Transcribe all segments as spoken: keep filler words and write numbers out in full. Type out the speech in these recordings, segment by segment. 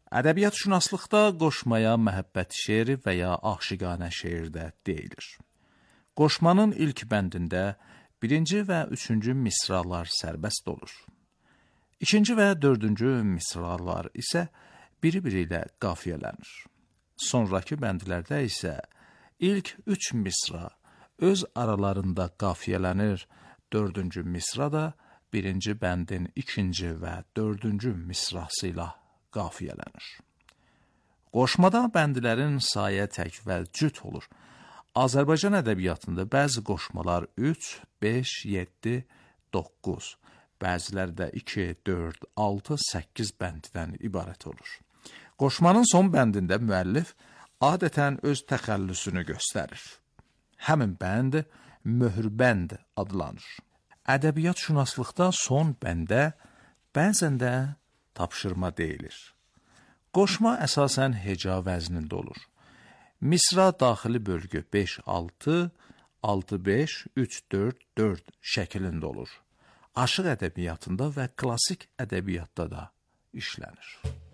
Ədəbiyyatşünaslıqda qoşmaya məhəbbət şeiri və ya aşiqanə şeir də deyilir. Qoşmanın ilk bəndində birinci və üçüncü misralar sərbəst olur. İkinci və dördüncü misralar isə biri-biri ilə qafiyələnir. Sonraki bəndlərdə isə ilk üç misra öz aralarında qafiyələnir, dördüncü misra da birinci bəndin ikinci və dördüncü misrası ilə qafiyələnir. Qoşmada bəndlərin sayə tək və cüt olur. Azərbaycan ədəbiyyatında bəzi qoşmalar üç, beş, yeddi, doqquz, bəziləri də iki, dörd, altı, səkkiz bənddən ibarət olur. Qoşmanın son bəndində müəllif adətən öz təxəllüsünü göstərir. Həmin bənd möhürbənd adlanır. Ədəbiyyatşünaslıqda son bəndə bəzən də tapşırma deyilir. Qoşma əsasən heca vəznində olur. Misra daxili bölgü beş altı, altı beş, üç dörd, dörd şəklində olur. Aşıq ədəbiyyatında və klassik ədəbiyyatda da işlənir.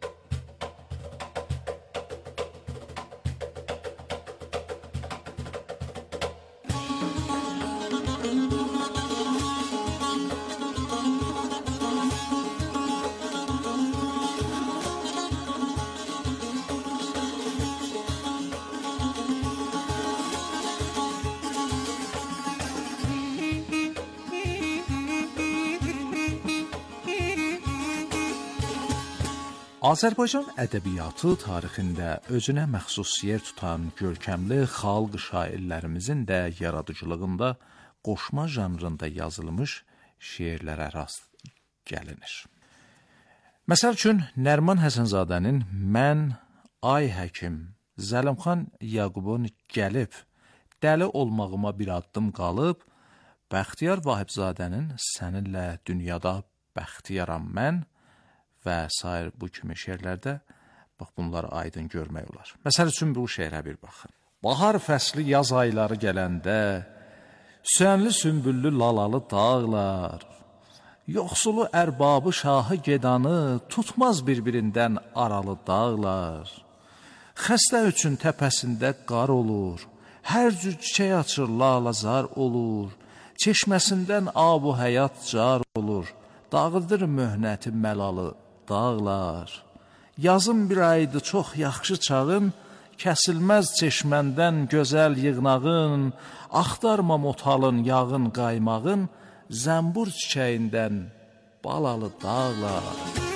Azərbaycan ədəbiyyatı tarixində özünə məxsus yer tutan görkəmli xalq şairlərimizin də yaradıcılığında qoşma janrında yazılmış şeirlərə rast gəlinir. Məsəl üçün, Nəriman Həsənzadənin Mən, Ay Həkim, Zəlimxan Yaqubun Gəlib, Dəli olmağıma bir addım qalıb, Bəxtiyar Vahibzadənin Səninlə dünyada bəxtiyaram mən və sair bu kimi şeirlərdə bax bunları aydın görmək olar. Məsəl üçün bu şeirə bir baxın. Bahar fəsli yaz ayları gələndə, süənli sümbüllü lalalı dağlar, yoxsulu ərbabı şahı gedanı tutmaz bir-birindən aralı dağlar. Xəstə üçün təpəsində qar olur, hər cür çiçək açır lalazar olur, çeşməsindən ab-u həyat car olur, dağıdır möhnəti məlalı dağlar. Yazın bir aydı çox yaxşı çağın, kəsilməz çeşməndən gözəl yığnağın, axtarma motalın, yağın, qaymağın, zəmbur çiçəyindən balalı dağlar.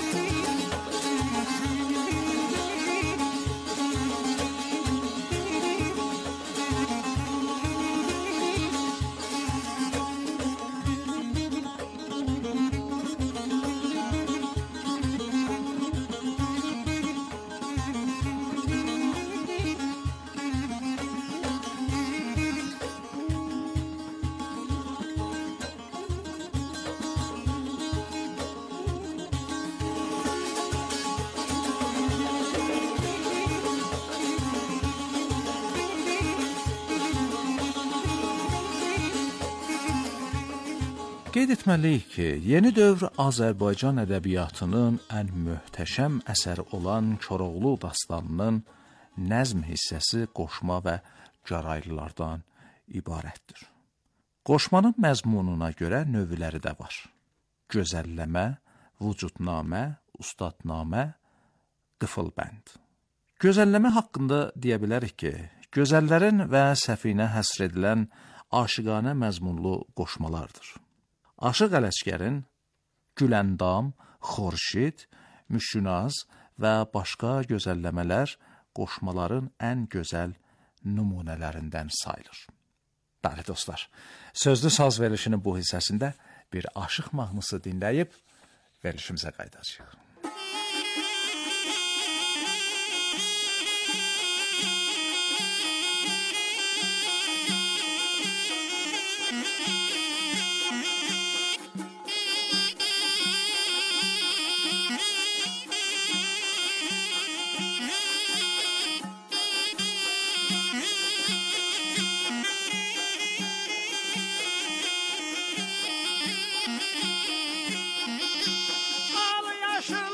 Qeyd etməliyik ki, yeni dövr Azərbaycan ədəbiyyatının ən möhtəşəm əsəri olan Koroğlu dastanının nəzm hissəsi qoşma və gəraylılardan ibarətdir. Qoşmanın məzmununa görə növləri də var. Gözəlləmə, vücudnamə, ustadnamə, qıfılbənd. Gözəlləmə haqqında deyə bilərik ki, gözəllərin və səfinə həsr edilən aşiqanə məzmunlu qoşmalardır. Aşıq Ələsgərin Güləndam, Xorşid, Müşünaz və başqa gözəlləmələr qoşmaların ən gözəl nümunələrindən sayılır. Bəli dostlar, sözlü saz verilişinin bu hissəsində bir aşıq mahnısı dinləyib verilişimizə qayıdacağıq. Yaşıl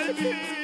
yer bilbilim.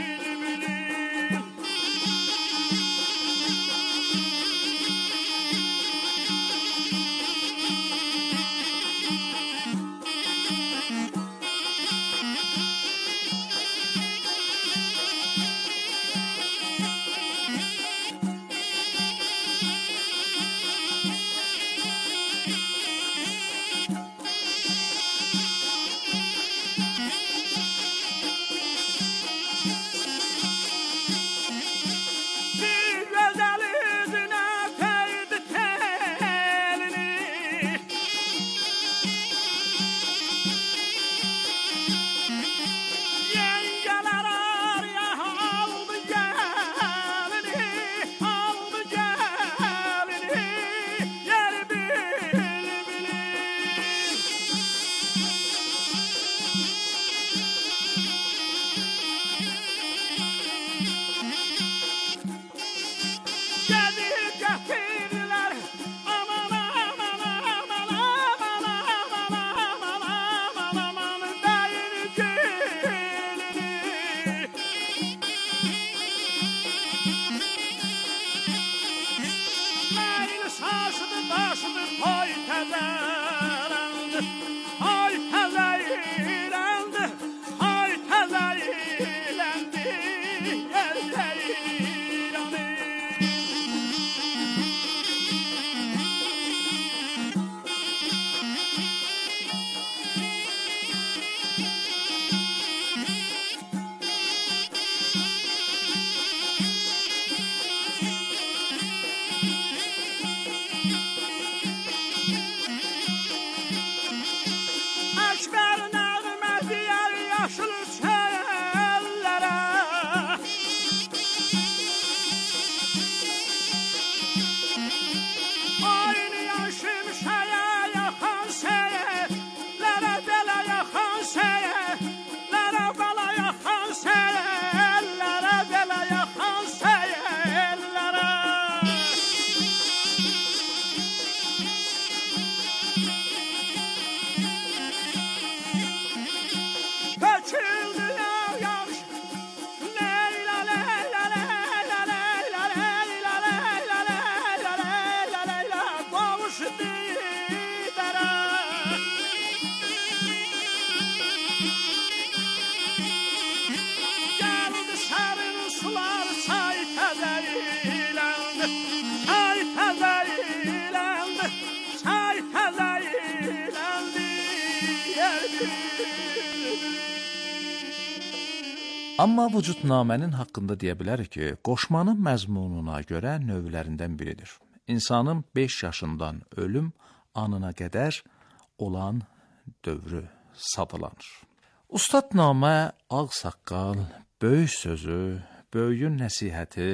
Amma vücudnamənin haqqında deyə bilərik ki, qoşmanın məzmununa görə növlərindən biridir. İnsanın beş yaşından ölüm anına qədər olan dövrü sadılanır. Ustadnamə ağsaqqal, böyük sözü, böyüyün nəsihəti,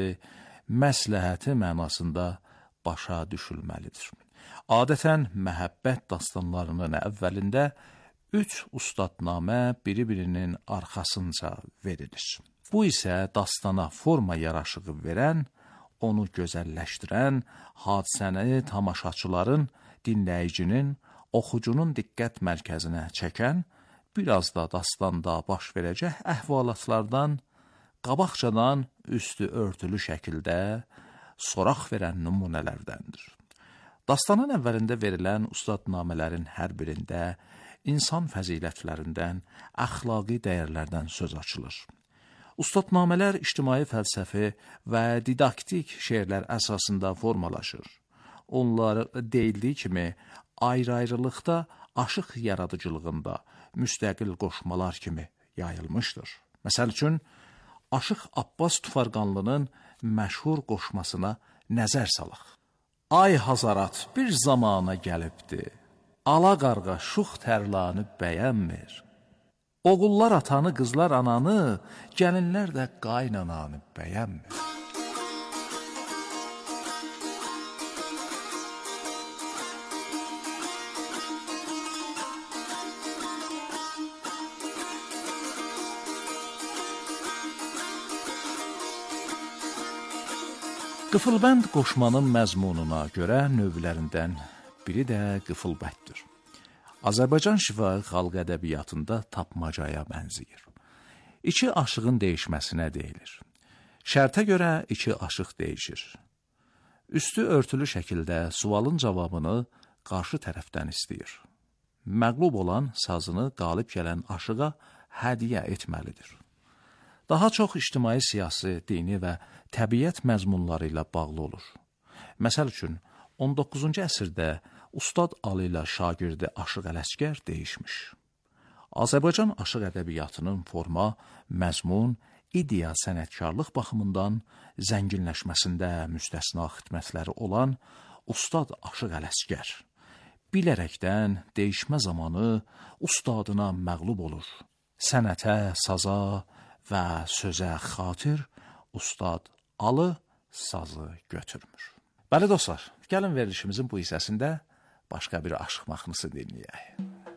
məsləhəti mənasında başa düşülməlidir. Adətən məhəbbət dastanlarının əvvəlində üç ustadnamə biri-birinin arxasınca verilir. Bu isə dastana forma yaraşığı verən, onu gözəlləşdirən, hadisəni tamaşaçıların, dinləyicinin, oxucunun diqqət mərkəzinə çəkən, biraz da dastanda baş verəcək əhvalatlardan, qabaqcadan üstü örtülü şəkildə soraq verən nümunələrdəndir. Dastanın əvvəlində verilən ustadnamələrin hər birində insan fəzilətlərindən, əxlaqi dəyərlərdən söz açılır. Ustadnamələr ictimai fəlsəfi və didaktik şeirlər əsasında formalaşır. Onlar deyildiyi kimi ayrı-ayrılıqda, aşıq yaradıcılığında müstəqil qoşmalar kimi yayılmışdır. Məsəl üçün, Aşıq Abbas Tufarqanlının məşhur qoşmasına nəzər salaq. Ay Hazarat bir zamana gəlibdi, ala qarğa şux tərlanı bəyənmir. Oğullar atanı, qızlar ananı, gəlinlər də qaynananı bəyənmir. Qıfılbənd qoşmanın məzmununa görə növlərindən biri də qıfılbətdir. Azərbaycan şifahi xalq ədəbiyyatında tapmacaya bənzəyir. İki aşığın dəyişməsinə deyilir. Şərtə görə iki aşıq dəyişir. Üstü örtülü şəkildə sualın cavabını qarşı tərəfdən istəyir. Məqlub olan sazını qalib gələn aşığa hədiyyə etməlidir. Daha çox ictimai, siyasi, dini və təbiət məzmunları ilə bağlı olur. Məsəl üçün, on doqquzuncu əsrdə Ustad Alı ilə şagirdi Aşıq Ələsgər dəyişmiş. Azərbaycan aşıq ədəbiyyatının forma, məzmun, ideya, sənətkarlıq baxımından zənginləşməsində müstəsna xidmətləri olan Ustad Aşıq Ələsgər bilərəkdən dəyişmə zamanı ustadına məğlub olur. Sənətə, saza və sözə xatir Ustad Alı sazı götürmür. Bəli dostlar, gəlin verilişimizin bu hissəsində başqa bir aşıq mahnısı dinləyək.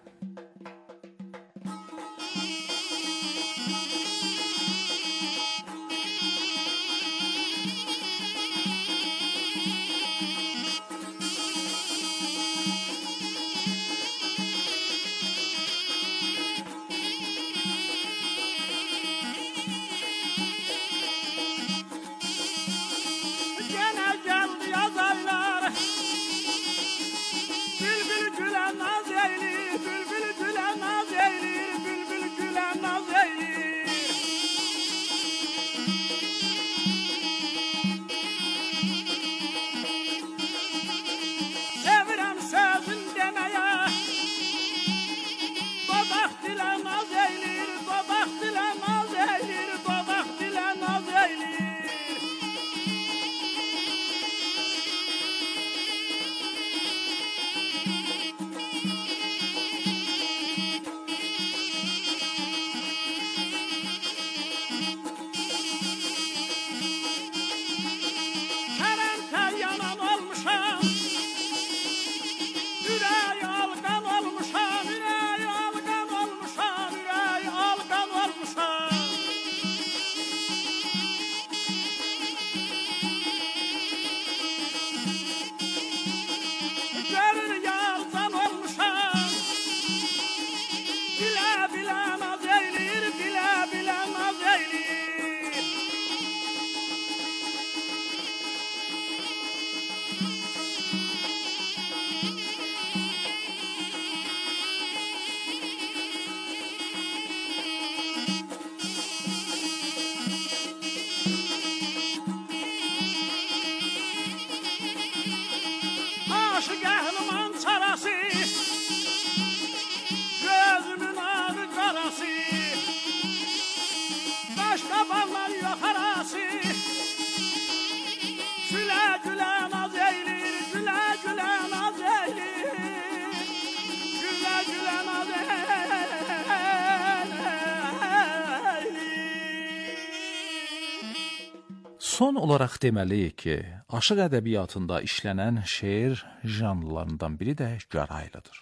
Son olaraq deməliyik ki, aşıq ədəbiyyatında işlənən şeir janrlarından biri də gəraylıdır.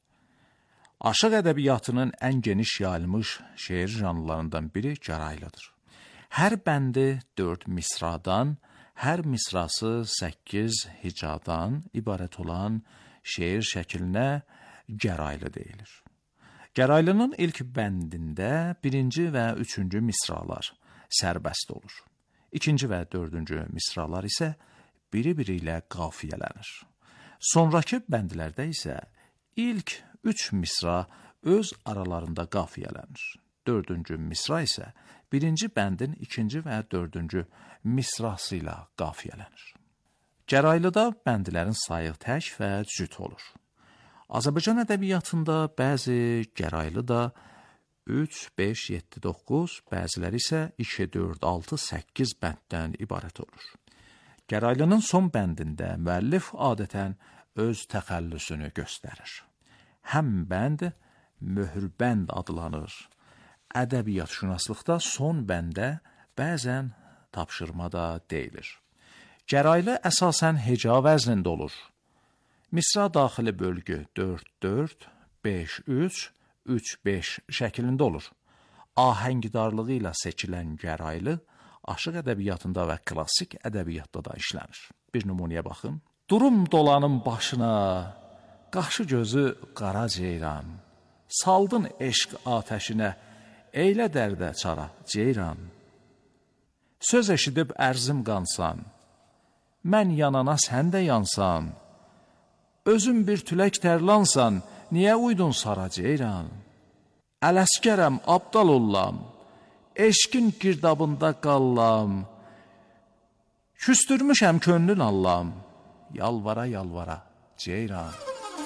Aşıq ədəbiyyatının ən geniş yayılmış şeir janrlarından biri gəraylıdır. Hər bəndi dörd misradan, hər misrası səkkiz hicadan ibarət olan şeir şəklinə gəraylı deyilir. Gəraylının ilk bəndində birinci və üçüncü misralar sərbəst olur. İkinci və dördüncü misralar isə biri-biri ilə qafiyələnir. Sonrakı bəndlərdə isə ilk üç misra öz aralarında qafiyələnir. Dördüncü misra isə birinci bəndin ikinci və dördüncü misrası ilə qafiyələnir. Gəraylıda bəndlərin sayı tək və cüt olur. Azərbaycan ədəbiyyatında bəzi gəraylı da üç, beş, yeddi, doqquz, bəziləri isə iki, dörd, altı, səkkiz bənddən ibarət olur. Gəraylının son bəndində müəllif adətən öz təxəllüsünü göstərir. Həm bənd möhürbənd adlanır. Ədəbiyyatşünaslıqda son bəndə bəzən tapşırmada deyilir. Gəraylı əsasən heca vəznində olur. Misra daxili bölgü dörd dörd, beş üç, üç beş şəklində olur. Ahəngdarlığı ilə seçilən gəraylı aşıq ədəbiyyatında və klassik ədəbiyyatda da işlənir. Bir nümunəyə baxın. Durum dolanın başına, qaşı gözü qara ceyran, saldın eşq atəşinə, eylə dərdə çara ceyran. Söz eşidib ərzim qansan, mən yanana sən də yansan, özün bir tülək tərlansan, niyə uydun sara ceyran? Ələskərəm, abdal ollam, eşkin girdabında qallam, küstürmüşəm könlün allam, yalvara yalvara ceyran.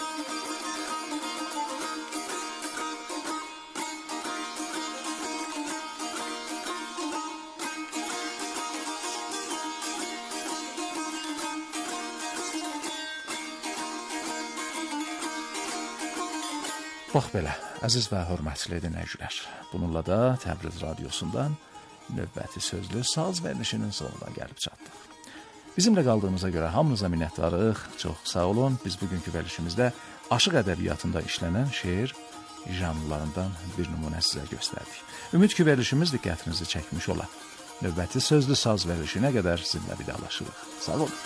Bax belə, əziz və hörmətli dinləyicilər, bununla da Təbriz Radiosundan növbəti sözlü saz verilişinin sonuna gəlib çatdıq. Bizimlə qaldığınıza görə hamınıza minnətdarıq, çox sağ olun. Biz bugünkü verilişimizdə aşıq ədəbiyyatında işlənən şeir janrlarından bir nümunə sizə göstərdik. Ümid ki, verilişimiz diqqətinizi çəkmiş olar. Növbəti sözlü saz verilişinə qədər sizinlə vidalaşırıq. Sağ olun.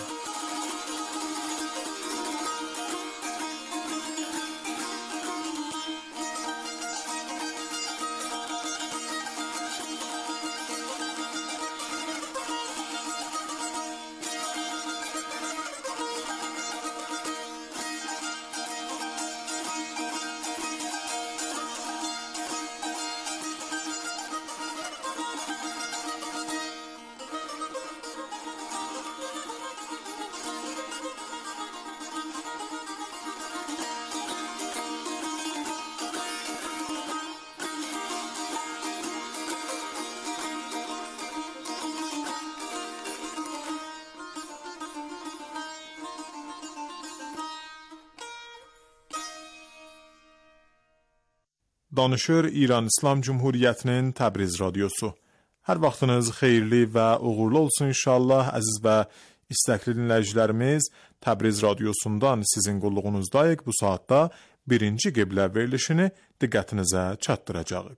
Danışır İran İslam Cumhuriyyətinin Təbriz Radiosu. Hər vaxtınız xeyirli və uğurlu olsun inşallah, əziz və istəkli dinləyicilərimiz. Təbriz Radiosundan sizin qulluğunuzdayıq. Bu saatda birinci qiblə verilişini diqqətinizə çatdıracağıq.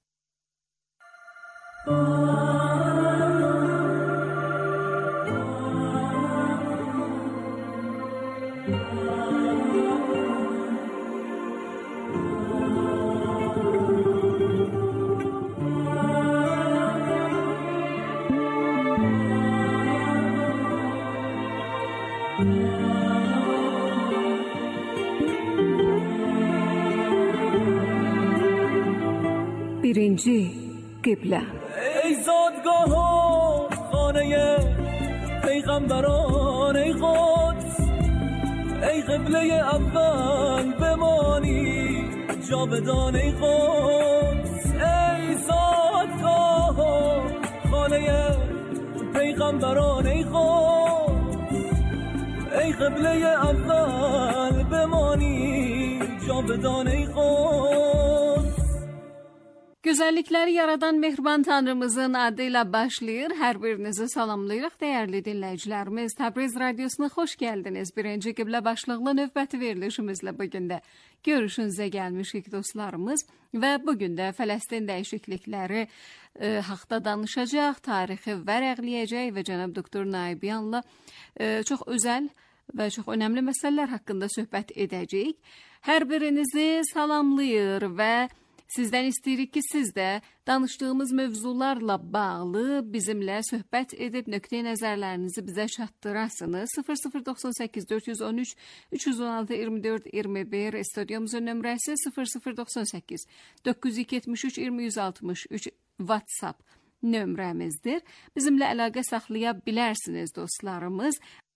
birinci qiblə. ای زادگاه و خانه پیغمبران، ای قدس، ای قبله اول بمانی جاودان، ای قدس. ای زادگاه و خانه پیغمبران، ای قدس، ای قبله اول بمانی جاودان، ای قدس. Gözəllikləri yaradan mehriban Tanrımızın adı ilə başlayır. Hər birinizi salamlayırıq, dəyərli dinləyicilərimiz. Təbriz Radiosuna xoş gəldiniz. Birinci qiblə başlıqlı növbəti verilişimizlə bugün də görüşünüzə gəlmişik dostlarımız. Və bugün də Fələstin dəyişiklikləri e, haqda danışacaq, tarixi vərəqləyəcək və cənab doktor Naibiyanla e, çox özəl və çox önəmli məsələlər haqqında söhbət edəcəyik. Hər birinizi salamlayır və sizdən istəyirik ki, siz də danışdığımız mövzularla bağlı bizimlə söhbət edib nöqteyi nəzərlərinizi bizə çatdırasınız. sıfır sıfır doxsan səkkiz dörd yüz on üç üç yüz on altı iyirmi dörd iyirmi bir stüdyomuzun nömrəsi sıfır sıfır doxsan səkkiz doqquz yüz yetmiş üç iyirmi yüz altmış üç WhatsApp nömrəmizdir. Bizimlə əlaqə saxlaya bilərsiniz dostlarımız.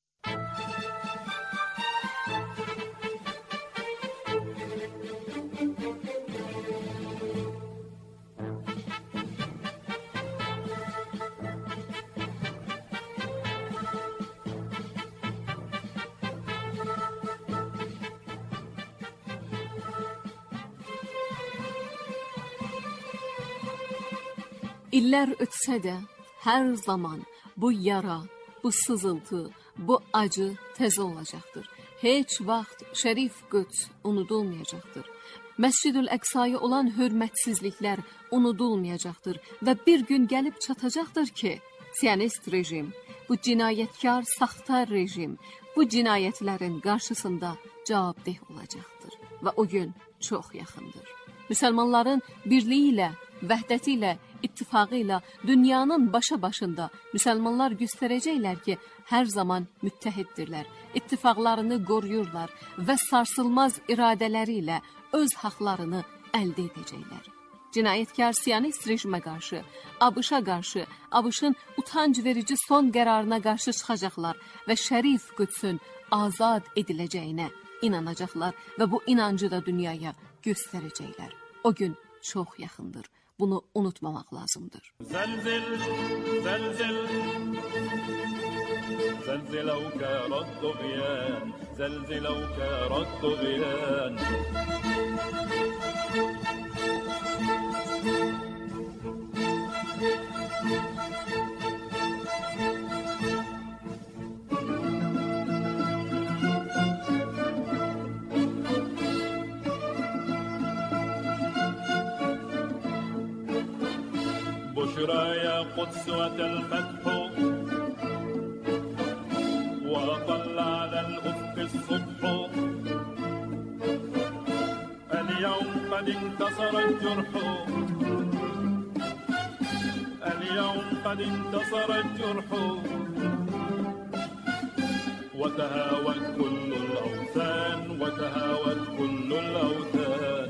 İllər ötsə də hər zaman bu yara, bu sızıltı, bu acı təzə olacaqdır. Heç vaxt Şərif Qüds unudulmayacaqdır. Məscid-ül Əqsaya olan hörmətsizliklər unudulmayacaqdır və bir gün gəlib çatacaqdır ki, Siyonist rejim, bu cinayətkar, saxta rejim, bu cinayətlərin qarşısında cavabdeh olacaqdır və o gün çox yaxındır. Müsəlmanların birliyi ilə vəhdəti ilə, ittifaqı ilə dünyanın başa başında müsəlmanlar göstərəcəklər ki, hər zaman müttəhiddirlər, ittifaqlarını qoruyurlar və sarsılmaz iradələri ilə öz haqlarını əldə edəcəklər. Cinayətkar Siyonist rejimə qarşı, ABŞ-a qarşı, ABŞ-ın utanc verici son qərarına qarşı çıxacaqlar və Şərif Qüdsün azad ediləcəyinə inanacaqlar və bu inancı da dünyaya göstərəcəklər. O gün çox yaxındır. Bunu unutmamaq lazımdır. Zəlzil, zəlzil, zəlzilə ukərət tuğyan, zəlzilə ukərət tuğyan. بشرى يا قدس أتى الفتح وأطل على الأفق الصبح اليوم قد انتصر الجرح اليوم قد انتصر الجرح وتهاوت كل الأوثان وتهاوت كل الأوثان.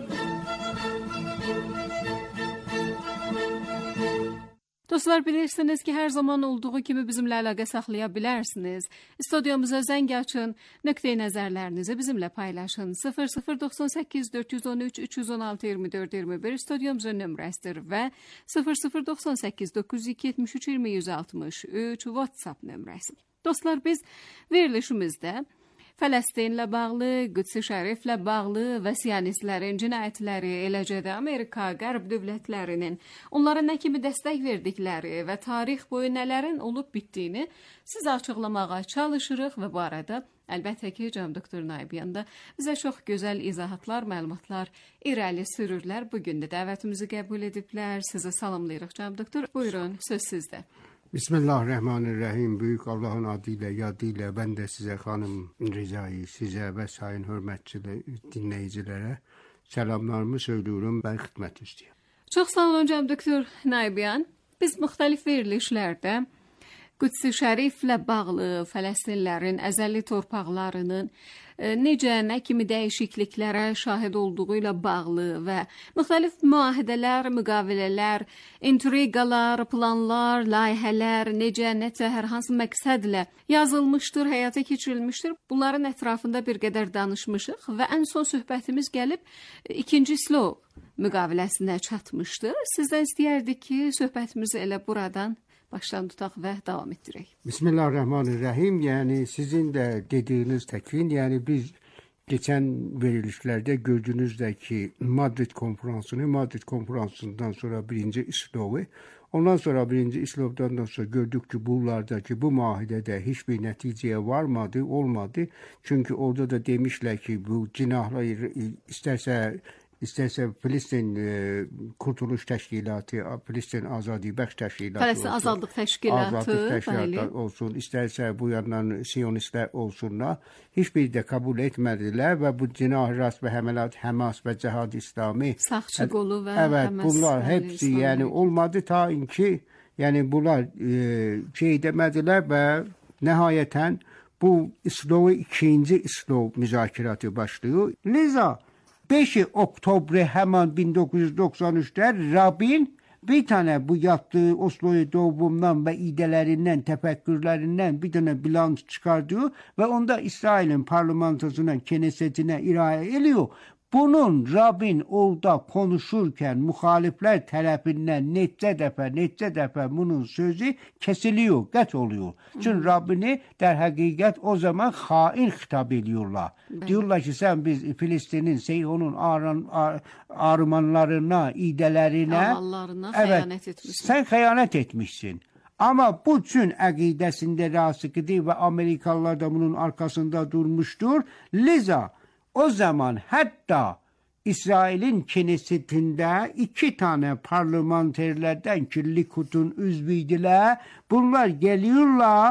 Dostlar, bilirsiniz ki, hər zaman olduğu kimi bizimlə əlaqə saxlaya bilərsiniz. Studiyamıza zəng açın, nöqteyi nəzərlərinizi bizimlə paylaşın. sıfır sıfır doxsan səkkiz dörd yüz on üç üç yüz on altı iyirmi dörd iyirmi bir studiyamızın nömrəsidir və sıfır sıfır doxsan səkkiz doqquz yüz iki yetmiş üç iyirmi yüz altmış üç WhatsApp nömrəsi. Dostlar, biz verilişimizdə Fələstinlə bağlı, Qüds-i Şəriflə bağlı və Siyonistlərin cinayətləri, eləcə də Amerika, Qərb dövlətlərinin onlara nə kimi dəstək verdikləri və tarix boyu nələrin olub bitdiyini sizə açıqlamağa çalışırıq və bu arada əlbəttə ki, cənab doktor Nayibyan da bizə çox gözəl izahatlar, məlumatlar irəli sürürlər. Bugün də dəvətimizi qəbul ediblər. Sizə salamlayırıq cənab doktor. Buyurun, söz sizdə. Bismillahirrahmanirrahim. Büyük Allah'ın adıyla, yadıyla ben de size hanım Riza'yı, size ve sayın hürmetçili dinleyicilere selamlarımı söylüyorum. Ben xidmət istəyirəm. Çox sağ olun cənab doktor Nayibyan. Biz müxtəlif verilişlərdə Qüds-i Şəriflə bağlı Fələstinlərin əzəli torpaqlarının necə, nə kimi dəyişikliklərə şahid olduğu ilə bağlı və müxtəlif müahidələr, müqavilələr, intriqalar, planlar, layihələr necə, necə, hər hansı məqsədlə yazılmışdır, həyata keçirilmişdir. Bunların ətrafında bir qədər danışmışıq və ən son söhbətimiz gəlib ikinci Slov müqaviləsinə çatmışdı. Sizdən istəyərdik ki, söhbətimizi elə buradan baştan tutaq və davam etdirək. Bismillahirrahmanirrahim. Yani sizin de dediğiniz tekin, yani biz geçen verilişlerde gördüğünüzdeki Madrid konferansını, Madrid konferansından sonra birinci İslov'u, ondan sonra birinci İslov'dan sonra gördük ki bunlardaki bu muahidede hiçbir neticeye varmadı, olmadı. Çünkü orada da demişler ki bu cinahları isterse İstərsə Filistin e, Kurtuluş Təşkilatı, Filistin Azadi Bəxş Təşkilatı Filistin olsun, Azadlıq Təşkilatı, Azadlıq Təşkilatı olsun, istərsə bu yandan Siyonistlər olsunlar, hiçbir də kabul etmədilər və bu cinah rast və həməlat Həmas və Cihad İslami, Sağçı qolu və evet, Həmas, bunlar hepsi İslami. Yani olmadı ta inki, yani bunlar e, şey demediler və nəhayətən bu İslov'u ikinci İslov müzakiratı başlıyor. Liza beşi Oktober hemen bin dokuz yüz doksan üçte Rabin bir tane bu yaptığı Oslo'yu doğumdan ve idelerinden, tefekkürlerinden bir tane bilans çıkartıyor ve onda İsrail'in parlamentosuna, kenesetine irade ediyor. Bunun Rabin orada konuşurken muhalifler tarafından netçe defa, netçe defa bunun sözü kesiliyor, geç oluyor. Çünkü Rabin'i der hakikat o zaman hain hitap ediyorlar. Ben. Diyorlar ki sen biz Filistin'in, Seyhon'un ağrın, ağ, ağrımanlarına, iğdelerine amallarına evet, xəyanət etmişsin. Sen xəyanət etmişsin. Ama bu tüm əqidəsində rasikidi ve Amerikalılar da bunun arkasında durmuştur. Liza o zaman hatta İsrail'in Knesset'inde iki tane parlamenterlerden ki Likud'un üzvüydüler. Bunlar geliyorlar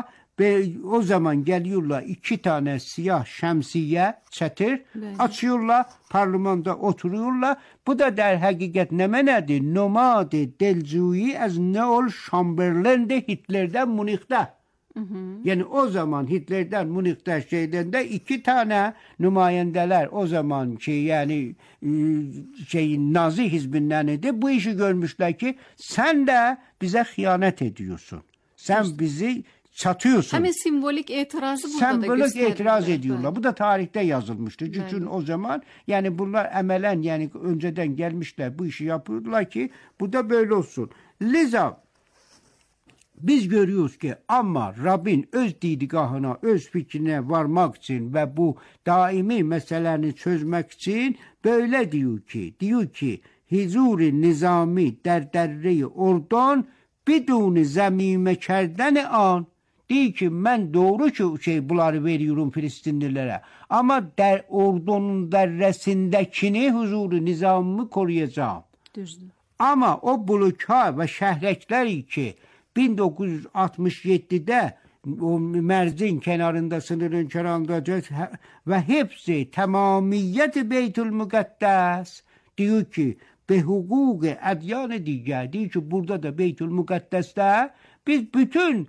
Ve o zaman geliyorlar iki tane siyah şemsiye, çetir Bəli. açıyorlar, parlamentoda oturuyorlar. Bu da der hakikat ne menedir? Nomade delcuyi az Neol Chamberlain'de Hitler'den Münih'te. Hı hı. Yani o zaman Hitler'den Münih'te şeyden de iki tane nümayendeler o zaman şey yani şey Nazi hizbinden idi. Bu işi görmüşler ki sen de bize hıyanet ediyorsun. Sen işte. bizi çatıyorsun. Hemen simbolik itirazı burada sembolik da gösterdiler. Sembolik itiraz ediyorlar. Evet. Bu da tarihte yazılmıştır. Çünkü evet. o zaman yani bunlar emelen yani önceden gelmişler bu işi yapıyorlar ki bu da böyle olsun. Liza biz görüyoruz ki ama Rabbin öz didgahına, öz fikrine varmak için ve bu daimi meselelerini çözmek için böyle diyor ki, diyor ki huzur-i nizami der derre-i oradan bidun zemime kerden an. Diyor ki ben doğru ki şey bunları veriyorum Filistinlilere ama der ordunun derresindekini huzur-i nizamımı koruyacağım. Düzdür. Ama o bloka ve şehrekler ki bin dokuz yüz altmış yedi'de o Merzin kenarında, sınırın kenarında ve hepsi tamamiyet Beytül Mukaddes diyor ki be hukuku edyan diye diyor ki burada da Beytül Mukaddes'te biz bütün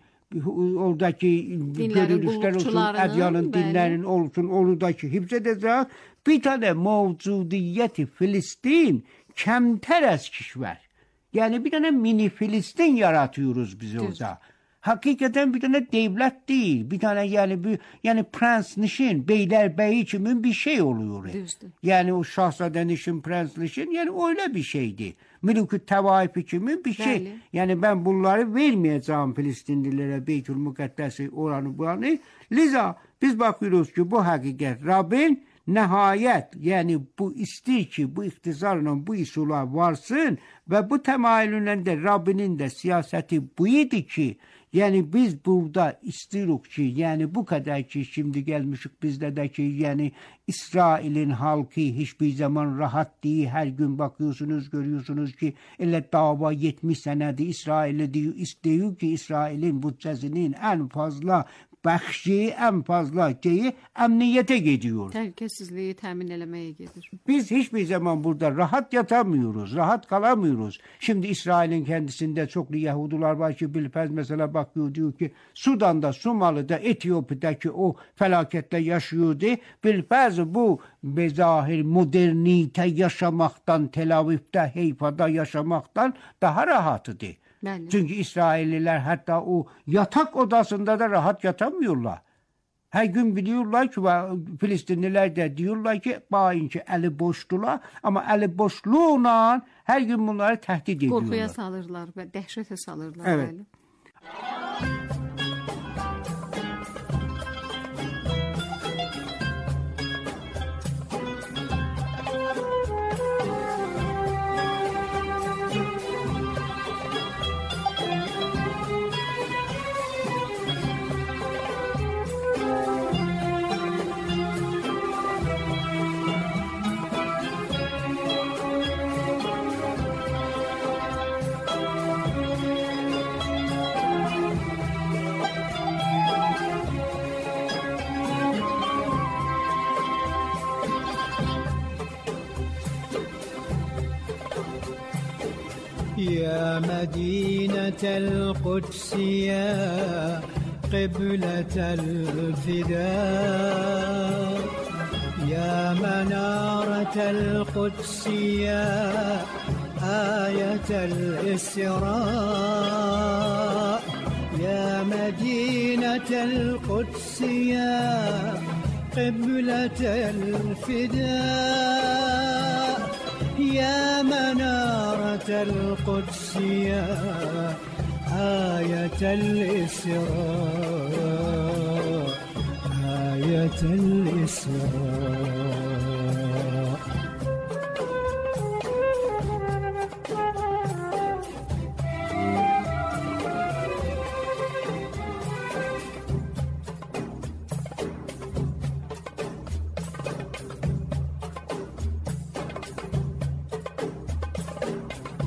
oradaki görünüşler olsun, edyanın dinlerin olsun, oradaki hipsedeceğiz. Bir tane mevcudiyeti Filistin kemter az kişiler. Yani bir tane mini Filistin yaratıyoruz biz orada. Hakikaten bir tane devlet değil. Bir tane yani bir yani prens nişin, beyler beyi kimin bir şey oluyor. Düzdür. Yani o şahzade nişin, prens nişin yani öyle bir şeydi. Mülkü tevaifi kimin bir şey. Bəli. Yani ben bunları vermeyeceğim Filistinlilere Beytül Mukaddes'i oranı buranı. Liza biz bakıyoruz ki bu hakikat Rabbin nihayet yani bu istir ki bu iktidarla bu isular varsın ve bu temayülünden de Rabbinin de siyaseti buydu ki yani biz burada istiyoruz ki yani bu kadar ki şimdi gelmişik bizde de ki yani İsrail'in halkı hiçbir zaman rahat değil. Her gün bakıyorsunuz görüyorsunuz ki ile dava yetmiş senedir İsrail'e diyor, istiyor ki İsrail'in bütçesinin en fazla bəxşi en fazla şeyi emniyete gidiyor. Təhlükəsizliyi təmin eləməyə gedir. Biz hiçbir zaman burada rahat yatamıyoruz, rahat kalamıyoruz. Şimdi İsrail'in kendisinde çoklu Yahudiler var ki bilfez mesela bakıyor diyor ki Sudan'da, Somali'de, Etiyopya'daki o felaketle yaşıyordu. Bilfez bu bezahir modernite yaşamaktan, Tel Aviv'de, Heyfa'da yaşamaktan daha rahatıdı. Bəli. Çünkü İsrailliler hatta o yatak odasında da rahat yatamıyorlar. Her gün biliyorlar ki Filistinliler de diyorlar ki bayın ki eli boşdular ama eli boşluğuna her gün bunları tehdit ediyorlar. Korkuya salırlar ve dehşete salırlar. Evet. Böyle. يا مدينة القدس يا قبلة الفداء يا منارة القدس يا آية الإسراء يا مدينة القدس يا قبلة الفداء يا منارة القدس يا آية الإسراء آية الإسراء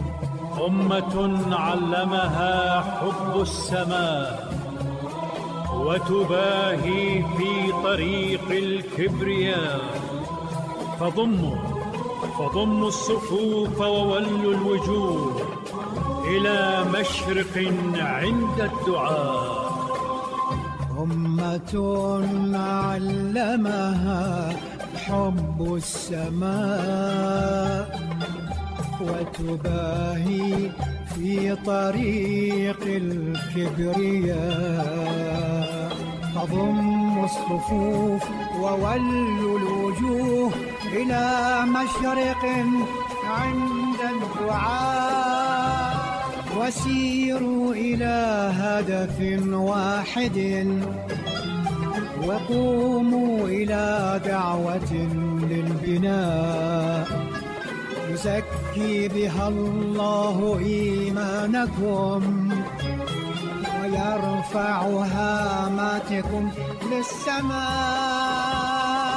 أمة علمها حب السماء وتباهي في طريق الكبرياء. فضموا فضموا الصفوف وولوا الوجوه إلى مشرق عند الدعاء. أمة علمها حب السماء وتباهي في طريق الكبرياء. فضموا الصفوف وولوا الوجوه إلى مشرق عند الدعاء. وسيروا إلى هدف واحد وقوموا إلى دعوة للبناء يزكي بها الله إيمانكم ويرفع هاماتكم للسماء.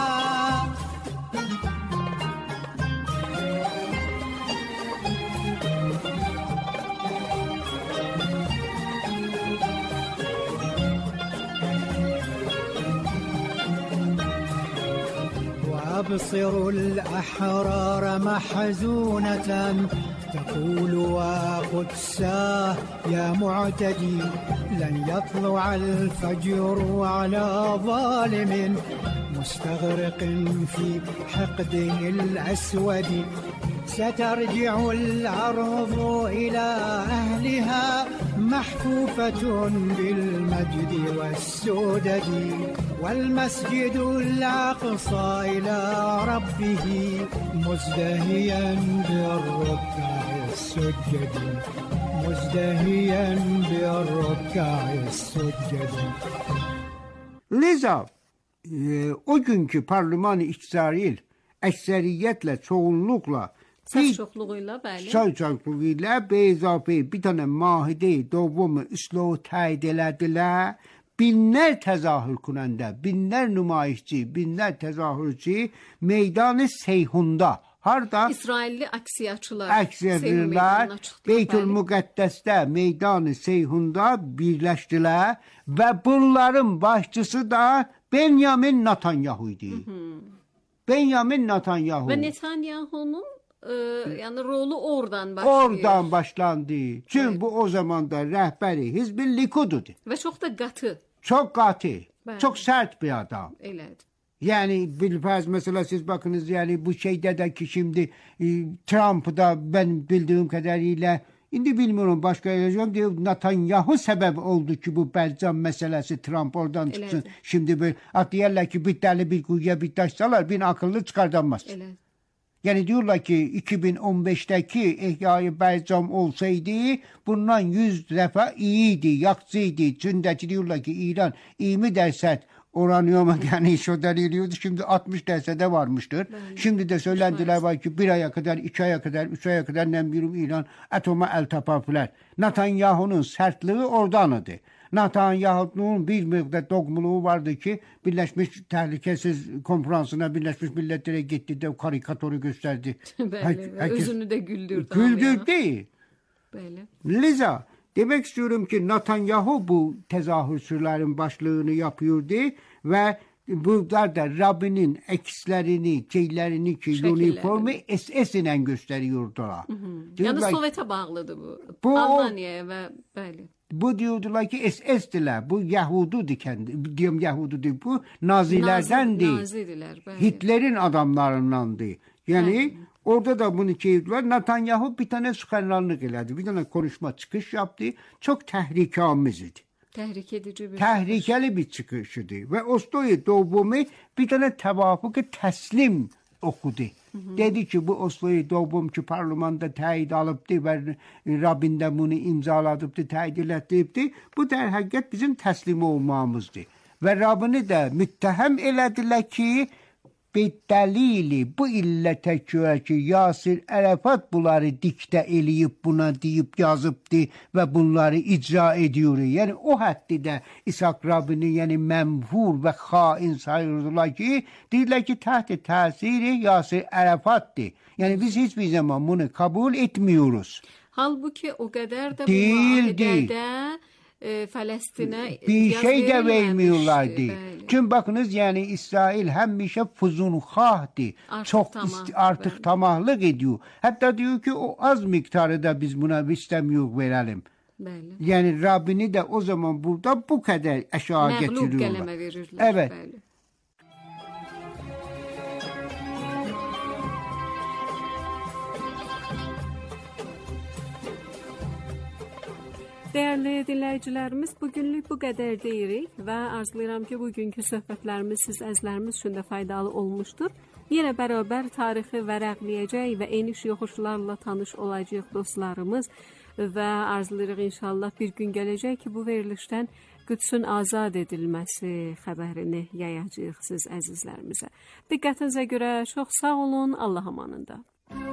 وأبصروا الأحرار محزونة تقول وقدساه يا معتدي لن يطلع الفجر على ظالم مستغرق في حقده الأسود. سترجع الأرض إلى أهلها محفوفة بالمجد والسدد. والمسجد الأقصى إلى ربه مزدهيا بالركع السجد مزدهيا بالركع السجد. Liza e, o günkü Parlaman İsrail ekseriyetle, çoğunlukla Səs çoxluğuyla, bəli. Səs çoxluğuyla bezafə bir dənə mahide dovumu islovu təyid elədilər. Binler tezahür kunanda, binler nümayişçi, binler tezahürçi meydanı Seyhun'da. Harda? İsrailli aksiyaçılar. Aksiyaçılar Beytül Müqəddəsdə meydanı Seyhun'da birləşdilər və bunların başçısı da Benjamin Netanyahu idi. Benjamin Netanyahu. Ve Netanyahu'nun e, yani rolü oradan başlıyor. Oradan başlandı. Çünkü evet. Bu o zaman da rəhbəri Hizb-i Likud'du. Ve çok da katı. Çok katı. Ben. Çok sert bir adam. Evet. Yani bilfaz mesela siz bakınız yani bu şeyde de ki şimdi e, Trump'da ben bildiğim kadarıyla indi bilmiyorum başka yazacağım diyor Netanyahu sebep oldu ki bu Belcan meselesi Trump oradan çıksın. Evet. Şimdi böyle diyorlar ki bir tane bir kuyuya bir taş salar bin akıllı çıkartamaz. Evet. Yani diyorlar ki iki bin on beşteki İhya-i Belcan olsaydı bundan yüz defa iyiydi, yakıcıydı. Çünkü diyorlar ki İran yirmi derset oraniyoma yani şu deliliyordu. Şimdi altmış dersede varmıştır. Ben, Şimdi de söylendiler var ki bir aya kadar, iki aya kadar, üç aya kadar ne bileyim İran atoma el tapaplar. Netanyahu'nun sertliği oradandı. Netanyahu'nun bir miktar dogmuluğu vardı ki Birleşmiş Tehlikesiz Konferansı'na Birleşmiş Milletler'e gitti de karikatürü gösterdi. Böyle, herkes, özünü de güldürdü. Güldürdü. Böyle. Liza demek istiyorum ki Netanyahu bu tezahürçülerin başlığını yapıyordu ve bunlar da Rabbinin ekslerini, şeylerini ki uniformu S S ile gösteriyordular. Hı hı. Yani Sovyet'e bağlıdı bu. bu Almanya'ya ve böyle. Bu diyordular ki S S'diler. Bu Yahudi'di kendi. Diyorum Yahudi'di. Bu Nazilerdendi. Nazi, Nazidiler. Böyle. Hitler'in adamlarındandı. Yani evet. Orada da bunu çevirdiler. Netanyahu bir tane sukanlarlık eledi. Bir tane konuşma çıkış yaptı. Çok tehrikamizdi. Tehrik edici bir Tehlikeli çıkış. bir çıkışıydı. Ve Oslo'yu doğumu bir tane tevafuk-ı teslim okudu. Hı hı. Dedi ki bu Oslo'yu doğum ki parlamenda təyid alıbdı ve Rabbinden bunu imzaladıbdı, təyid etdibdi. Bu der həqiqət bizim təslim olmamızdı. Ve Rabbini de müttəhəm elədilər ki bir dəlili bu illətə görə ki Yasir Ərəfat bunları diktə eləyib buna deyib yazıbdı və bunları icra ediyor. Yəni o həddidə İshak Rabini yəni mənfur və xain sayırdılar ki deyirlər ki təhti təsiri Yasir Ərəfatdır. Yəni biz hiçbir zaman bunu kabul etmiyoruz. Halbuki o kadar da bu muahidədə e, Fələstinə bir şey də vermiyorlardı. Bəli. Çünkü bakınız yani İsrail həmişə fuzunxahdır. Artıq Çok tamah, ist- artıq bəli. tamahlık ediyor. Hatta diyor ki o az miktarı da biz buna istemiyor verelim. Bəli. Yani Rabbini de o zaman burada bu kadar aşağı Məğlub getiriyorlar. qələmə verirlər. Evet. Bəli. Dəyərli dinləyicilərimiz, bugünlük bu qədər deyirik və arzulayıram ki, bugünkü söhbətlərimiz siz əzizlərimiz üçün də faydalı olmuşdur. Yenə bərabər tarixi vərəqləyəcək və eniş-yoxuşlarla tanış olacaq dostlarımız və arzulayırıq inşallah bir gün gələcək ki, bu verilişdən Qüdsün azad edilməsi xəbərini yayacağıq siz əzizlərimizə. Diqqətinizə görə çox sağ olun, Allah amanında.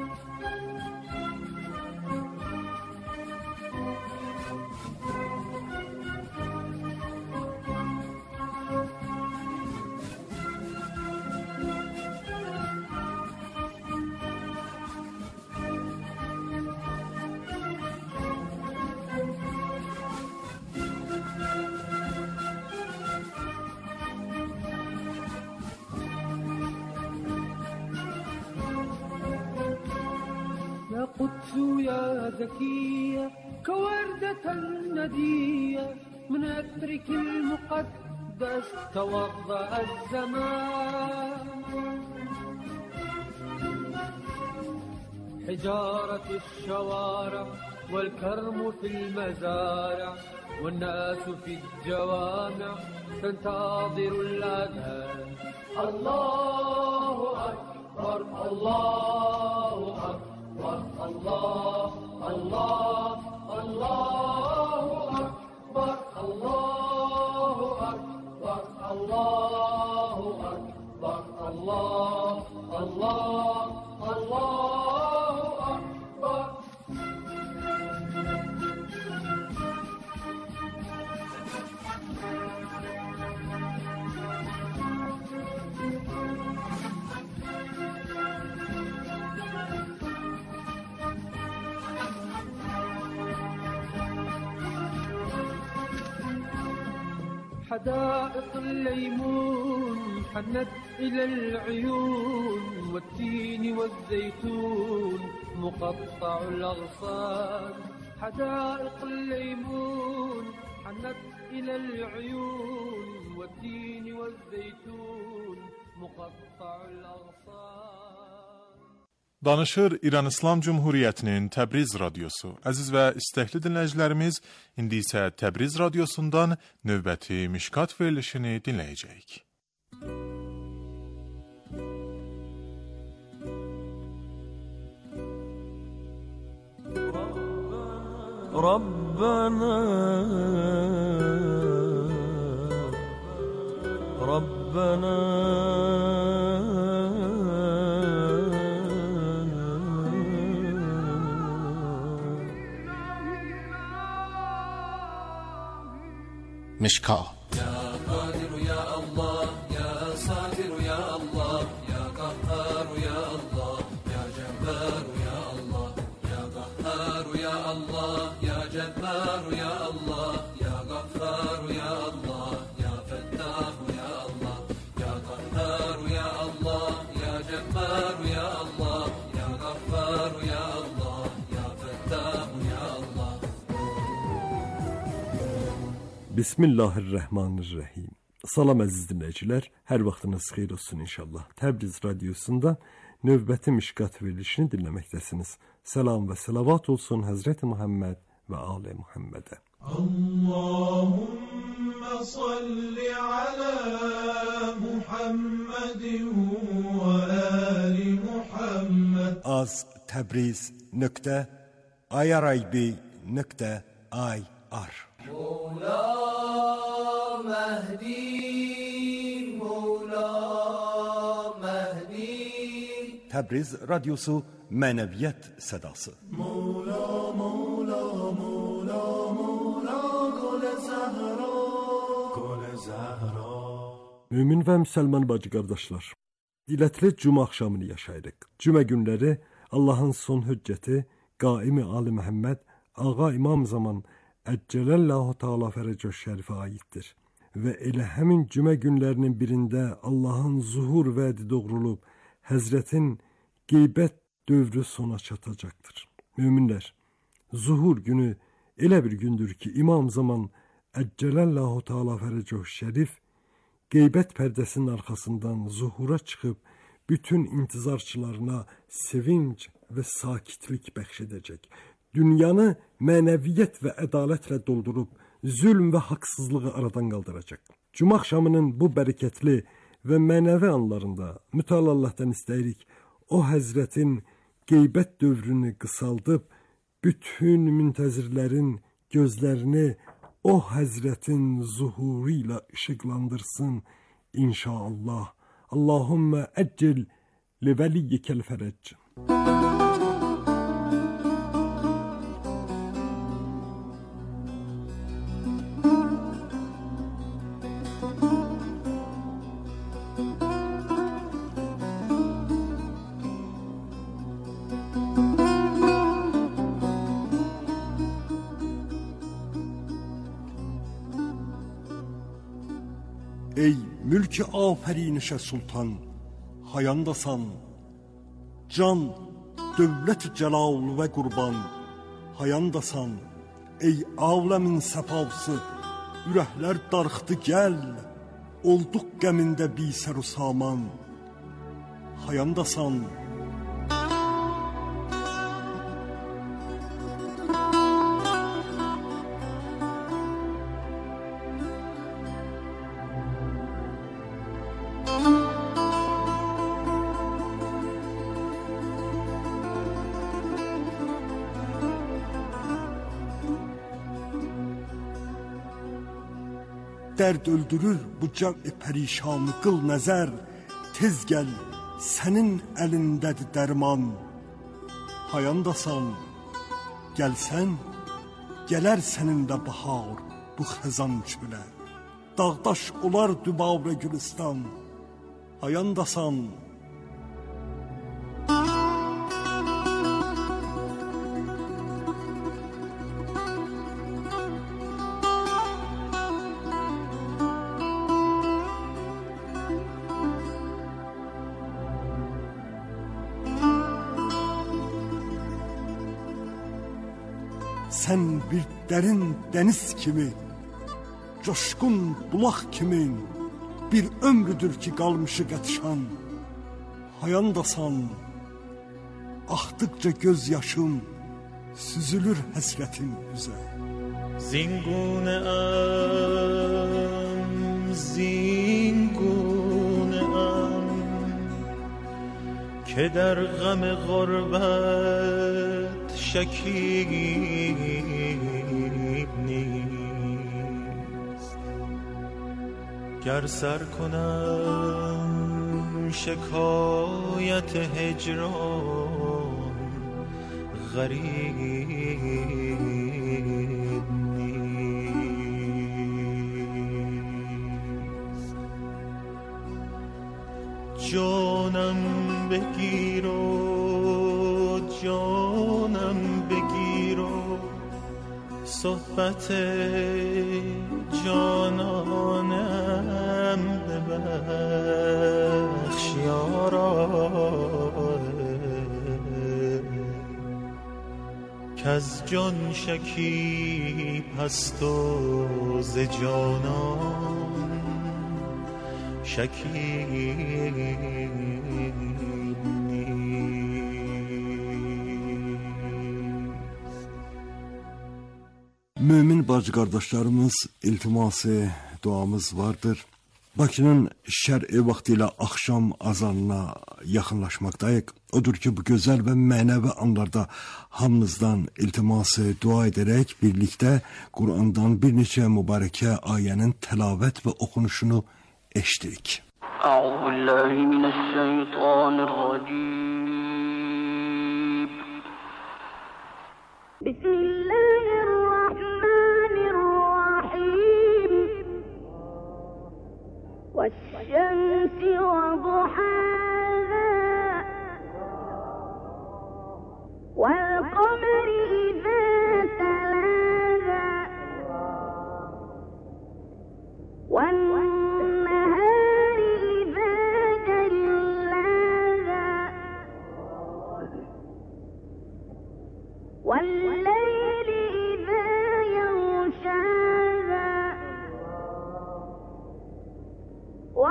يا قدس يا زكية كوردة ندية من عطرك المقدس توضأ الزمان حجارة الشوارع والكرم في المزارع والناس في الجوامع تنتظر الأذان الله أكبر الله أكبر الله الله الله أكبر الله أكبر الله أكبر الله الله الله أكبر حدائق الليمون حنت إلى العيون والتين والزيتون مقطع الأغصان حدائق الليمون حنت إلى العيون والتين والزيتون مقطع الأغصان. Danışır İran İslam Cumhuriyyətinin Təbriz radiosu. Əziz və istəkli dinləyicilərimiz, indi isə Təbriz radiosundan növbəti Mişkat verilişini dinləyəcəyik. Rabbana Rabbana Mişka. Ya Kadir ya Allah, ya Satir ya Allah, ya Kahhar ya Allah, ya Cebbar ya Allah, ya Kahhar ya Allah, ya Cebbar ya Allah, ya Ghaffar ya Allah, ya Fettah ya Allah, ya Kahhar ya Allah, ya Cebbar ya Allah, ya Ghaffar ya Allah, ya Fettah ya Allah. Bismillahirrahmanirrahim. Salam əziz dinləyicilər, hər vaxtınız xeyir olsun inşallah. Təbriz radiosunda növbəti Mişkat verilişini dinləməkdəsiniz. Salam və salavat olsun Həzrəti Muhammed və Ali Muhammedə. Allahümme salli ala Muhammedin və ali Muhammed. Az Təbriz nöqtə ayaraybi nöqtə ay ar. Mevla Mehdi, Mevla Mehdi. Təbriz radiosu mənəviyyat sədası. Mevla, Mevla, Mevla, Mevla, Gol-i Zəhra, Gol-i Zəhra. Mümin və müsəlman bacı qardaşlar, dilətli cümə axşamını yaşayırıq. Cümə günləri Allahın son hüccəti Qaimi Ali Məhəmməd Ağa İmam Zaman Əccələllahu Teala fərəcəh şərifə aiddir. Və elə həmin cümə günlərinin birində Allahın zuhur vədi doğrulub, Həzrətin qeybət dövrü sona çatacaqdır. Möminlər, zuhur günü elə bir gündür ki, İmam Zaman Əccələllahu Teala fərəcəh şərif qeybət pərdəsinin arxasından zuhura çıxıb, bütün intizarçılarına sevinç və sakitlik bəxş edəcək. Dünyanı mənəviyyət və ədalətlə doldurub, zülm və haqsızlığı aradan qaldıracaq. Cuma axşamının bu bərəkətli və mənəvi anlarında mütəal Allahdan istəyirik, o Həzrətin qeybət dövrünü qısaldıb, bütün müntəzirlərin gözlərini o Həzrətin zuhuru ilə işıqlandırsın inşallah. Allahümmə əccil li vəliyyikəl fərəcc. Ey mülk-i afərinişə sultan, hayandasan, can, dövlət-i cəlal və qurban, hayandasan, ey aləmin səfavsı, ürəklər darıxdı gəl, olduq qəmində bisər-u saman, hayandasan. Dərd öldürür bu cəm-i pərişanı, qıl nəzər, tez gəl, sənin əlindədir dərman. Hayandasan, gəlsən, gələr sənin də bahar bu xəzan çölə. Dağdaş olar dübavrə gülistan, hayandasan. Sən bir dərin dəniz kimi, coşqun bulaq kimi, bir ömrüdür ki qalmışı qətşan. Hayandasan, axdıqca göz yaşım, süzülür həsrətin üzə. Zinguneam, zinguneam, که در غم غربت شکیب نیست. گر سر کنم شکایت هجران غریب نیست. جانم بگیر و جانم بگیر و صحبت جانانم ببخش یارا، کز جان شکیب هست و ز جانان شکیب Mümin bacı qardaşlarımız, iltiması, duamız vardır. Bakının şər'i vaxtı ilə axşam azanına yaxınlaşmaqdayıq. Odur ki, bu gözəl və mənəvi anlarda hamınızdan iltiması dua edərək birlikdə Qur'andan bir neçə mübarəkə ayənin təlavət və oxunuşunu eşdirik. Euzubillahimineşşeytanirracim. Bismillahirrahmanirrahim. والشمس وضحاها والقمر إذا تلاها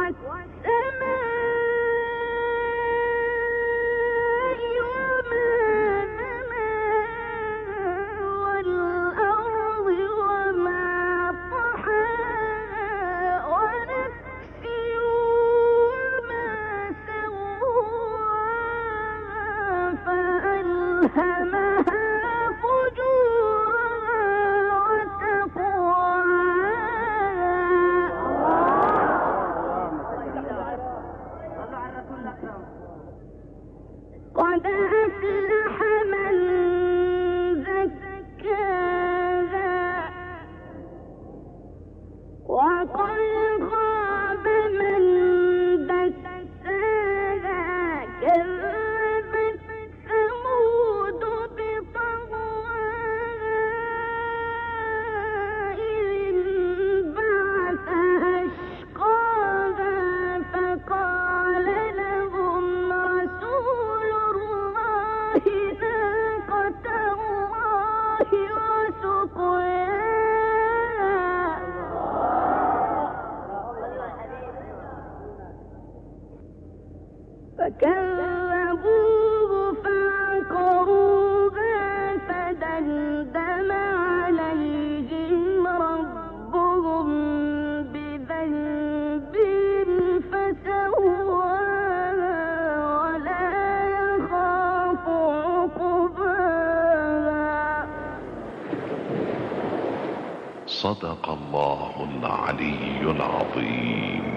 صدق الله العلي العظيم.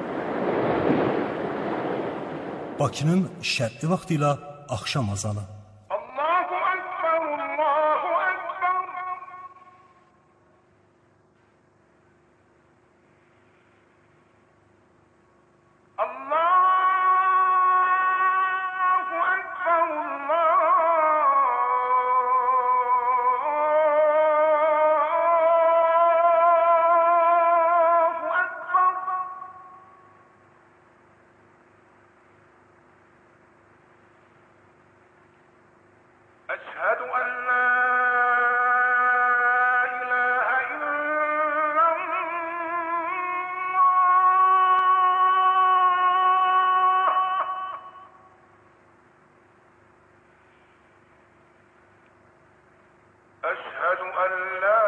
Bakının şərqi vaxtı ilə axşam azanı. Allahu Ekber, Allahu Ekber. Allahu Ekber, Allahu Ekber. أشهد أن لا إله إلا الله. أشهد أن لا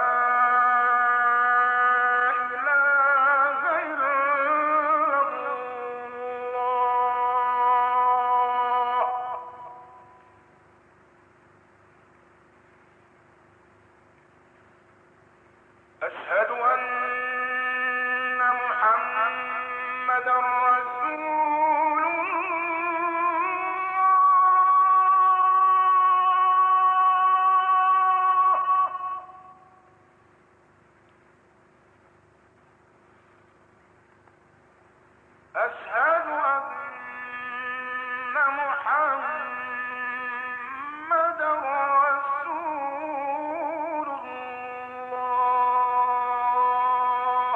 إله إلا الله. أشهد أن محمدًا رسول الله. أشهد أن محمدًا رسول الله.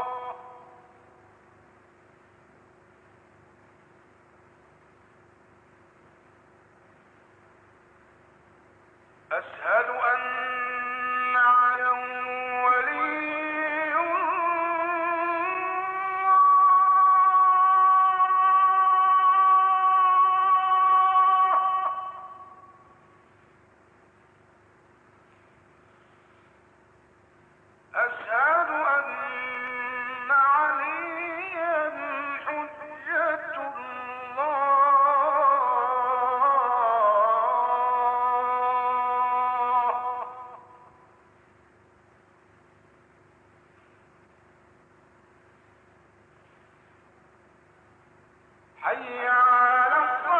أشهد أن عليا ولي أشهد أن عليا حجة الله. حي على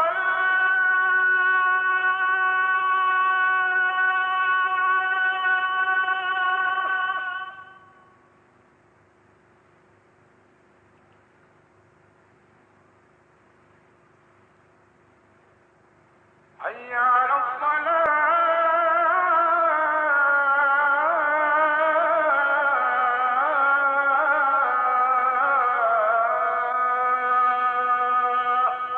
حي على الصلاة.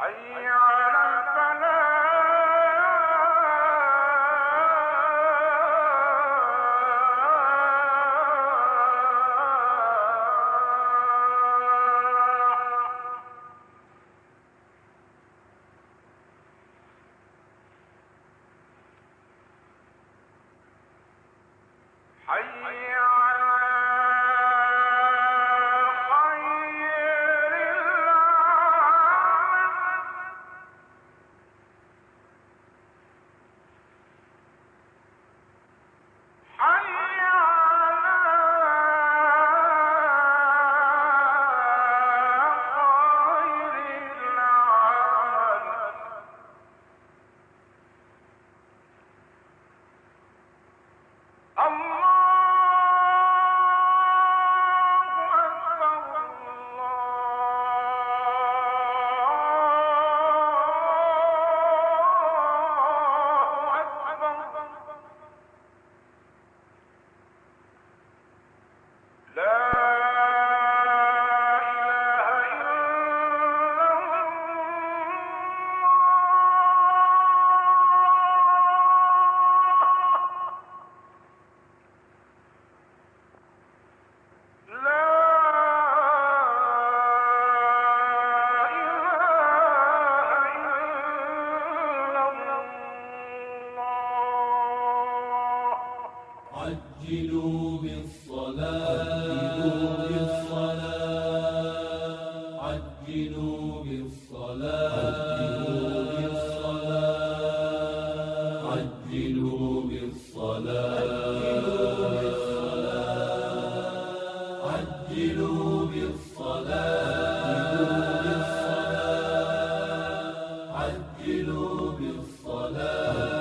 حي على عجلوا بالصلاة عجلوا بالصلاة عجلوا بالصلاة عجلوا بالصلاة عجلوا بالصلاة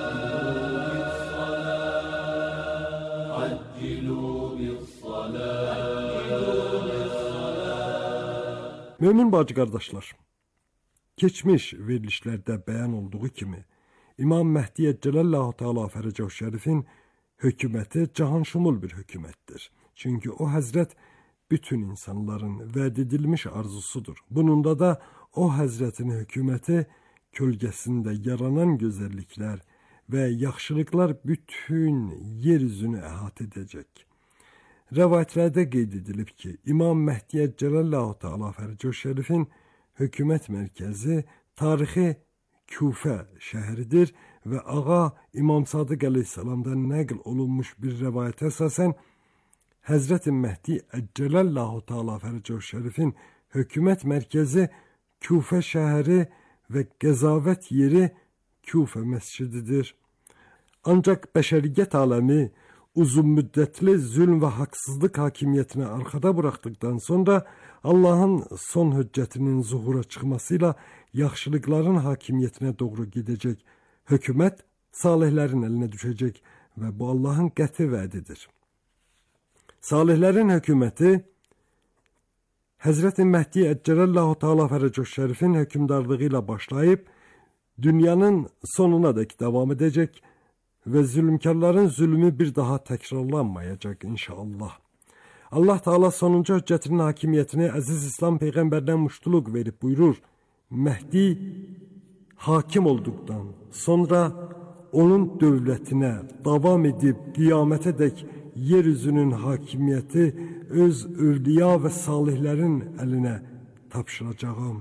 Mömin bacı qardaşlar, keçmiş verilişlərdə bəyan olduğu kimi, İmam Məhdi Cələllahu Teala Fərəcəh Şərifin hökuməti cahanşumul bir hökumətdir. Çünki o həzrət bütün insanların vəd edilmiş arzusudur. Bununda da o həzrətin hökuməti kölgəsində yaranan gözəlliklər və yaxşılıqlar bütün yer üzünü əhatə edəcək. Rəvayətlərdə qeyd edilib ki, İmam Məhdi Cələllahu Teala Fərəcəh Şərifin hökumət mərkəzi tarixi Küfə şəhəridir və ağa İmam Sadiq əleyhissalamdan nəql olunmuş bir rəvayətə əsasən Həzrəti Məhdi Cələllahu Teala Fərəcəh Şərifin hökumət mərkəzi Küfə şəhəri və qəzavət yeri Küfə məscididir. Ancaq bəşəriyyət aləmi uzun müddətli zülm və haqsızlıq hakimiyyətini arxada buraxdıqdan sonra Allahın son hüccətinin zuhura çıxmasıyla yaxşılıqların hakimiyyətinə doğru gedəcək. Hökumət salihlərin əlinə düşəcək və bu Allahın qəti vədidir. Salihlərin hökuməti Həzrəti Məhdi Cələllahu Teala Fərəcəh Şərifin hökmdarlığı ilə başlayıb dünyanın sonuna dək davam edəcək və zülmkarların zülmü bir daha təkrarlanmayacaq inşallah. Allah Teala sonuncu hüccətinin hakimiyyətini əziz İslam Peyğəmbərinə muştuluq verib buyurur. Məhdi hakim olduqdan sonra onun dövlətinə davam edib qiyamətə dək yeryüzünün hakimiyyəti öz övliya və salihlərin əlinə tapşıracağım.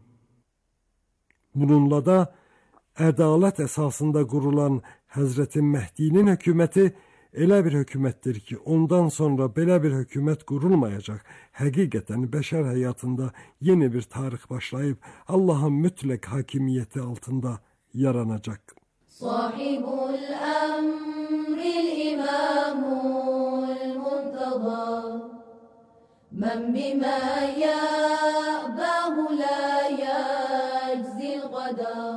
Bununla da ədalət əsasında qurulan Həzrəti Məhdinin hökuməti elə bir hökumətdir ki, ondan sonra belə bir hökumət qurulmayacaq. Həqiqətən bəşər həyatında yeni bir tarix başlayıb Allahın mütləq hakimiyyəti altında yaranacaq. Sahibul əmril imamul muntada mən bimə yəbəhu lə yəczil qadar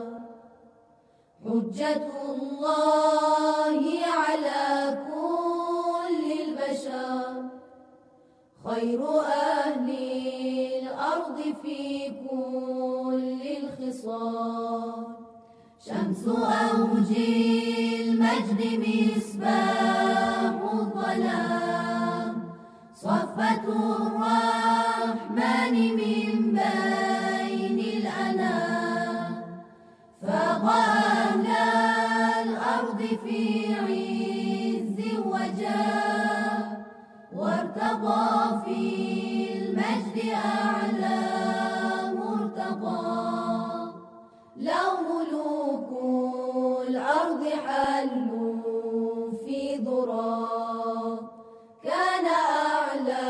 Hüccetullahi ala kullil beşer Hayru ehlil ardı fi kullil khisar Şemsu evcil mecdi misbahul zalam Saffetur rahmani min beynil anam وأهل الأرض في عز وجاه وارتضى في المجد أعلى مرتضى لو ملوك الأرض حلوا في ضراب كان أعلى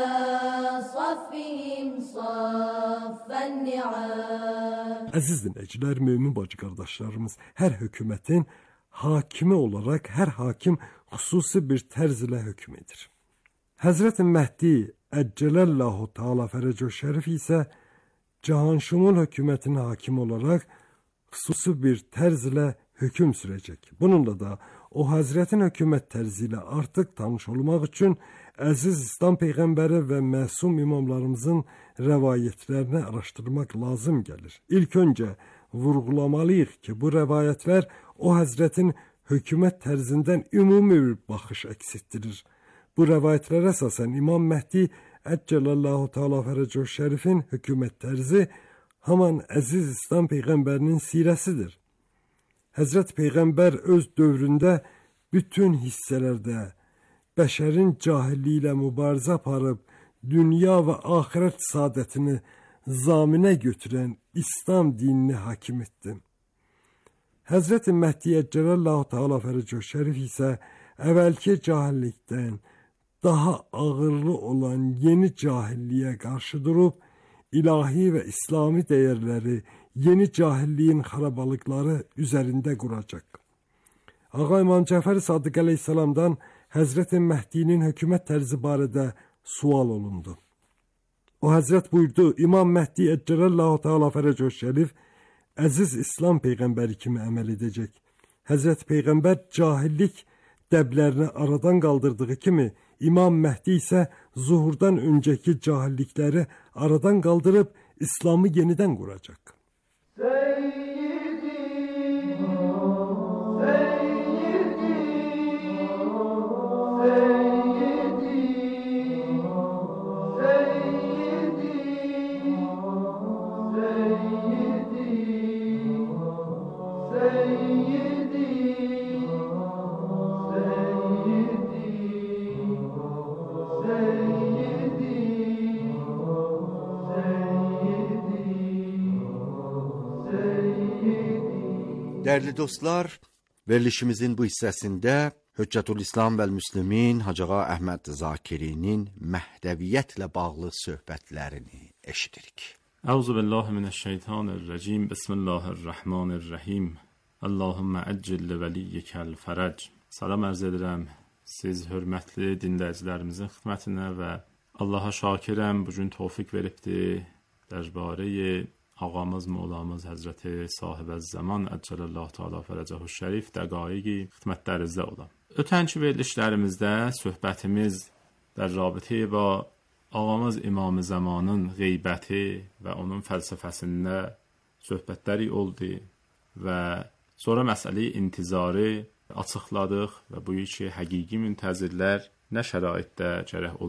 صفهم صف النعام. Əziz dinləyicilər, mömin bacı qardaşlarımız, hər hökumətin hakimi olaraq hər hakim xüsusi bir tərz ilə hökm edir. Həzrət Məhdi Əccələllahu Teala Fərəcə Şərif isə cahanşumul hökumətin hakimi olaraq xüsusi bir tərz ilə hökm sürəcək. Bununla da o Həzrətin hökumət tərzi ilə artıq tanış olmaq üçün əziz İslam Peyğəmbəri və məsum imamlarımızın rəvayətlərini araşdırmaq lazım gəlir. İlk öncə vurğulamalıyıq ki, bu rəvayətlər o Həzrətin hökumət tərzindən ümumi bir baxış əks etdirir. Bu rəvayətlərə əsasən İmam Məhdi Əccələllahu Teala Fərəcə Şərifin hökumət tərzi haman əziz İslam Peyğəmbərinin sirəsidir. Həzrət Peyğəmbər öz dövründə bütün hissələrdə bəşərin cahilliyi ilə mübarizə aparıb, dünya və axirət saadətini zaminə götürən İslam dinini hakim etdi. Həzrət Məhdi Əccələllahu Teala Fərəcə Şərif isə əvvəlki cahillikdən daha ağırlı olan yeni cahilliyə qarşı durub, ilahi və İslami dəyərləri yeni cahilliyin xarabalıqları üzərində quracaq. Ağa İmam Cəfər Sadiq əleyhissalamdan Həzrət Məhdinin hökumət tərzi barədə sual olundu. O Həzrət buyurdu, İmam Məhdi Əccələllahu Teala Fərəcə Şərif əziz İslam Peyğəmbəri kimi əməl edəcək. Həzrət Peyğəmbər cahillik dəblərini aradan qaldırdığı kimi, İmam Məhdi isə zuhurdan öncəki cahillikləri aradan qaldırıb İslamı yenidən quracaq. Değerli dostlar, verilişimizin bu hissəsində Hüccətülislam və Müslimin Hacı Ağa Əhməd Zakirinin Məhdəviyyətlə bağlı söhbətlərini eşidirik. Əuzu billahi minəşşeytanirracim. Bismillahirrahmanirrahim. Allahümmə əccil li vəliyyikəl fərəc. Salam ərz edirəm siz hörmətli dinləyicilərimizin xidmətinə və Allaha şakirəm bugün tövfiq veribdi dərbarəyə ağamız, mövlamız Həzrəti Sahib-əz-Zaman Əccələllahu Teala Fərəcəhu Şərif dəqaiqi xidmətlərinizdə olam. Ötənki verilişlərimizdə söhbətimiz در رابطه با ağamız İmam-ı Zamanın qeybəti və onun fəlsəfəsində söhbətləri oldu və sonra məsələyi intizarı açıqladıq və bu ki, həqiqi müntəzirlər nə şəraitdə gərək